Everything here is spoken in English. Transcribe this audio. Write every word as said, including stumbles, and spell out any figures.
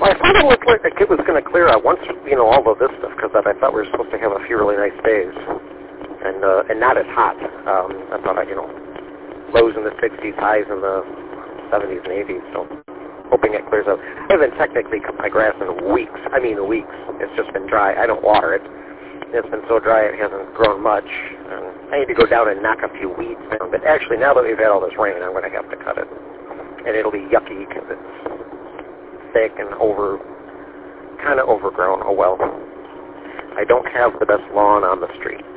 Well, I thought it looked like it was going to clear out once, you know, all of this stuff, because I thought we were supposed to have a few really nice days, and uh, and not as hot. Um, I thought, I, you know, lows in the sixties, highs in the seventies and eighties, so hoping it clears out. I haven't technically cut my grass in weeks. I mean, weeks. It's just been dry. I don't water it. It's been so dry it hasn't grown much. And I need to go down and knock a few weeds down. But actually, now that we've had all this rain, I'm going to have to cut it. And it'll be yucky because it's thick and over, kind of overgrown. Oh well. I don't have the best lawn on the street.